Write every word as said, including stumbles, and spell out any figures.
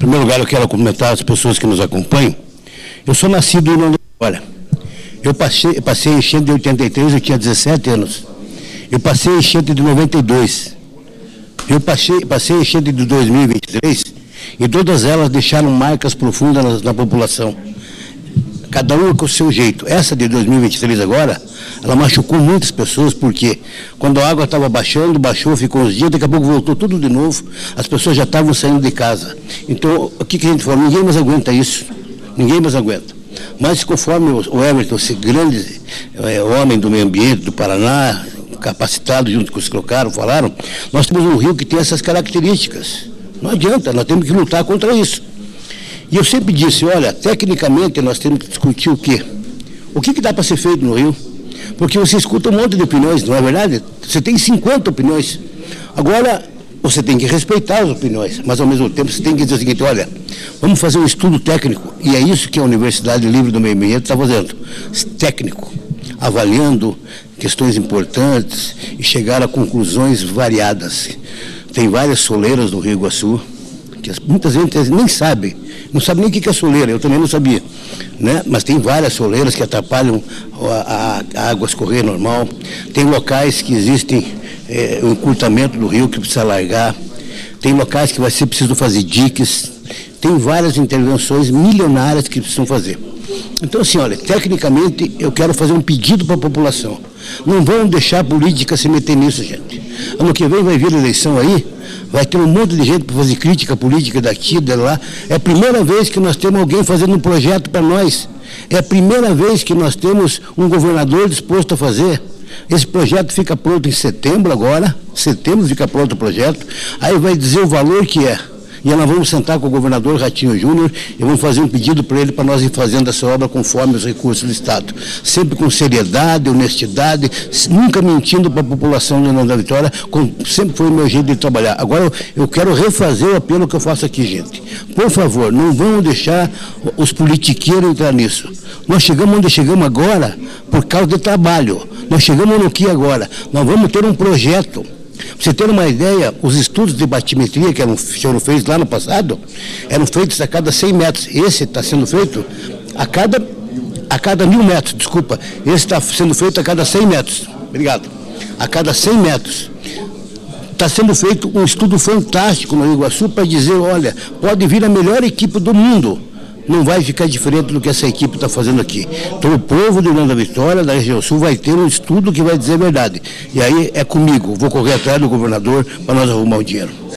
primeiro lugar, eu quero cumprimentar as pessoas que nos acompanham. Eu sou nascido em Nova Vitória. Eu passei, eu passei a enchente de oitenta e três, eu tinha dezessete anos. Eu passei a enchente de noventa e dois. Eu passei, passei a enchente de dois mil e vinte e três e todas elas deixaram marcas profundas na, na população. Cada uma com o seu jeito. Essa de dois mil e vinte e três agora, ela machucou muitas pessoas, porque quando a água estava baixando, baixou, ficou uns dias, daqui a pouco voltou tudo de novo, as pessoas já estavam saindo de casa. Então, o que, que a gente falou? Ninguém mais aguenta isso. Ninguém mais aguenta. Mas conforme o Everton, esse grande é, homem do meio ambiente do Paraná, capacitado junto com os que colocaram, falaram, nós temos um rio que tem essas características. Não adianta, nós temos que lutar contra isso. E eu sempre disse, olha, tecnicamente nós temos que discutir o quê? O que, que dá para ser feito no Rio? Porque você escuta um monte de opiniões, não é verdade? Você tem cinquenta opiniões. Agora, você tem que respeitar as opiniões, mas ao mesmo tempo você tem que dizer o seguinte, olha, vamos fazer um estudo técnico, e é isso que a Universidade Livre do Meio Ambiente está fazendo, técnico, avaliando questões importantes e chegar a conclusões variadas. Tem várias soleiras no Rio Iguaçu, que muitas vezes nem sabem, não sabem nem o que é soleira, eu também não sabia, né? Mas tem várias soleiras que atrapalham a, a, a água escorrer normal, tem locais que existem é, o encurtamento do rio que precisa largar, tem locais que vai ser preciso fazer diques, tem várias intervenções milionárias que precisam fazer. Então, assim, olha, tecnicamente eu quero fazer um pedido para a população. Não vão deixar a política se meter nisso, gente. Ano que vem vai vir eleição aí, vai ter um monte de gente para fazer crítica política daqui, de lá. É a primeira vez que nós temos alguém fazendo um projeto para nós. É a primeira vez que nós temos um governador disposto a fazer. Esse projeto fica pronto em setembro agora, setembro fica pronto o projeto, aí vai dizer o valor que é. E nós vamos sentar com o governador Ratinho Júnior e vamos fazer um pedido para ele para nós ir fazendo essa obra conforme os recursos do Estado. Sempre com seriedade, honestidade, nunca mentindo para a população de Nova Vitória, como sempre foi o meu jeito de trabalhar. Agora eu quero refazer o apelo que eu faço aqui, gente. Por favor, não vamos deixar os politiqueiros entrar nisso. Nós chegamos onde chegamos agora por causa de trabalho. Nós chegamos no que agora? Nós vamos ter um projeto. Para você ter uma ideia, os estudos de batimetria que eram, foram feitos lá no passado, eram feitos a cada cem metros. Esse está sendo feito a cada, a cada mil metros, desculpa. Esse está sendo feito a cada cem metros. Obrigado. A cada cem metros. Está sendo feito um estudo fantástico no Rio Iguaçu para dizer, olha, pode vir a melhor equipe do mundo. Não vai ficar diferente do que essa equipe está fazendo aqui. Então o povo de Nova Vitória, da região sul, vai ter um estudo que vai dizer a verdade. E aí é comigo, vou correr atrás do governador para nós arrumar o dinheiro.